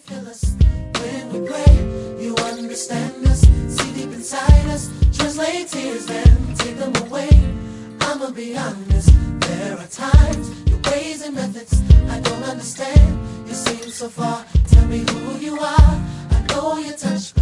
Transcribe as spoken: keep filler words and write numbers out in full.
feel us when we pray. You understand us, see deep inside us, translate tears and take them away. I'ma be honest, there are times, your ways and methods I don't understand. You seem so far, tell me who you are. I know you touch